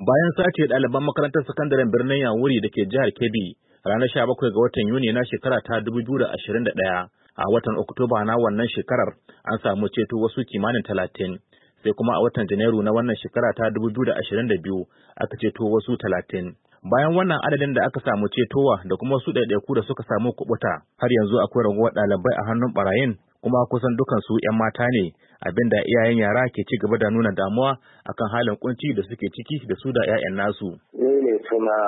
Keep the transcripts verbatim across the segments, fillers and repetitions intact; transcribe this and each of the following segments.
Bayan sace ɗaliban makarantar sakandaren birnin Yawuri da ke jihar Kebbi ranar sha bakwai ga watan Yuni na shekara ta dubu biyu da ashirin da ɗaya, a watan Oktoba na wannan shekarar an samu ceto wasu kimanin talatin, sai kuma a watan Janairu na wannan shekara ta dubu biyu da ashirin da biyu aka ceto wasu talatin. Bayan wannan adadin da aka samu cetowa da kuma wasu ɗaiɗaiku da suka samu kubuta, har yanzu akwai raguwar ɗalibai a hannun ɓarayin, kuma kusan dukansu 'yan mata ne, abinda iyayen yara ke ci gaba da nuna damuwa akan halin kunci da suke ciki da su da 'ya'yan nasu. Ni ne suna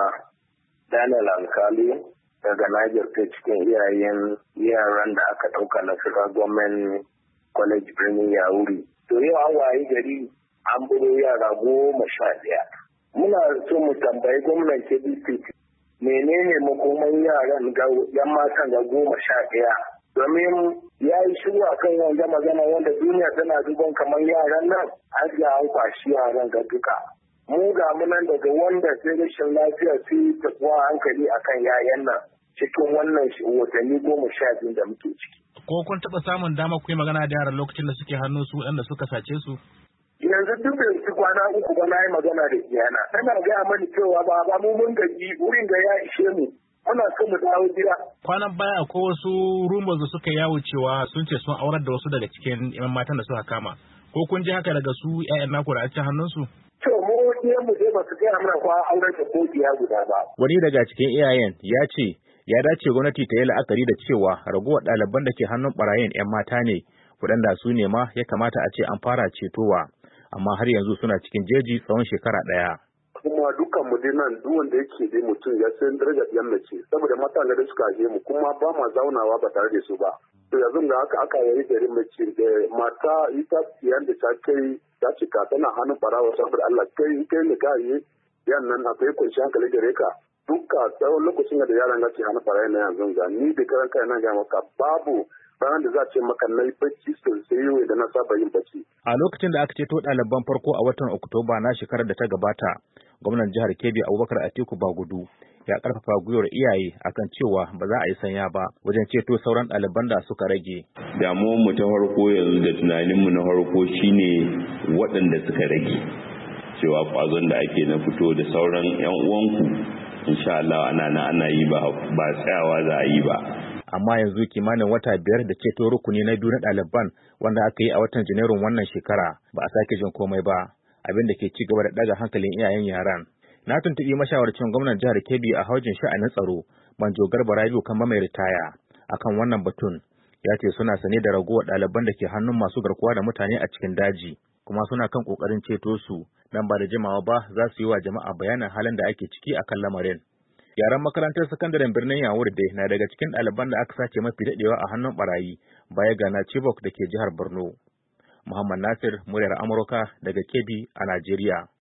Daniel Alkali daga Niger ta cikin iyayen yaran da aka ɗauka na Federal Government College birnin Yawuri. To yau an wayi gari an buro yara goma sha ɗaya. Muna so mu tambayi gwamnan Kebbi State menene makoman yaran ga 'yan matan ga goma sha ɗaya. Domin ya yi shiru a kan wanda magana wanda duniya tana duban kamar yaran nan an ga an kwashi yaran ga duka. Mu ga munan daga wanda sai rashin lafiya su yi tafiya hankali akan yayan nan cikin wannan watanni goma sha biyu da muke ciki. Ko kun taɓa samun dama ku yi magana da yaran lokacin da suke hannu su waɗanda suka sace su? Yanzu duk da su kwana uku ba na yi magana da iyana. Tana gaya mani cewa ba ba mu mun gaji wurin da ya ishe mu. Muna so mu dawo gida. Kwanan baya ko wasu rumors da suka yawo cewa sun ce sun aurar da wasu daga cikin yan matan da suka kama. Ko kun ji haka daga su ƴaƴan naku da a cikin hannunsu? To mu iyayen mu dai ba su gaya mana kwa aurar da ko biya guda ba. Wani daga cikin iyayen ya ce ya dace gwamnati ta yi la'akari da cewa ragowar ɗaliban da ke hannun ɓarayin 'yan mata ne, waɗanda su ne ma ya kamata a ce an fara cetowa, amma har yanzu suna cikin jeji tsawon shekara ɗaya. Kuma dukkan mu dai nan duk wanda yake dai mutum ya san darajar yan mace saboda mata da suka je mu kuma ba ma zaunawa ba tare da su ba. To yanzu da haka aka yi garin mace da mata ita yan da ta kai ta cika tana hannun barawa saboda Allah kai kai ne ga yi yan nan akwai kunshi hankali gare ka. Dukka tsawon lokacin da yaran ke hannun barawa na yanzu ga ni da karan kai na ga maka babu ranar da za ce maka na yi bacci sosai yau da na saba yin bacci. A lokacin da aka ceto ɗaliban farko a watan Oktoba na shekarar da ta gabata, gwamnan jihar Kebbi Abubakar Atiku Bagudu ya karfafa gwiwar iyaye akan cewa ba za a yi sanya ba wajen ceto sauran ɗaliban da suka rage. Damuwar mu ta farko yanzu da tunanin mu na farko shine waɗanda suka rage. Cewa kwazon da ake na fito da sauran 'yan uwanku insha Allah ana na ana yi ba ba tsayawa za a yi ba. Amma yanzu kimanin wata biyar da ceto rukuni na biyu na ɗaliban wanda aka yi a watan Janairun wannan shekara ba a sake jin komai ba, abin da ke ci gaba da ɗaga hankalin iyayen yaran. Na tuntuɓi mashawarcin gwamnan jihar Kebbi a haujin sha'anin tsaro, Manjo Garba Rabiu kan mai ritaya, akan wannan batun. Ya ce suna sane da ragowar ɗaliban da ke hannun masu garkuwa da mutane a cikin daji, kuma suna kan ƙoƙarin ceto su, nan ba da jimawa ba za su yi wa jama'a bayanin halin da ake ciki akan lamarin. Yaran makarantar sakandaren birnin Yawuri dai na daga cikin ɗaliban da aka sace mafi daɗewa a hannun ɓarayi baya ga na Chibok da ke jihar Borno. Muhammad Nasir, muryar Amurka daga Kebbi a Najeriya.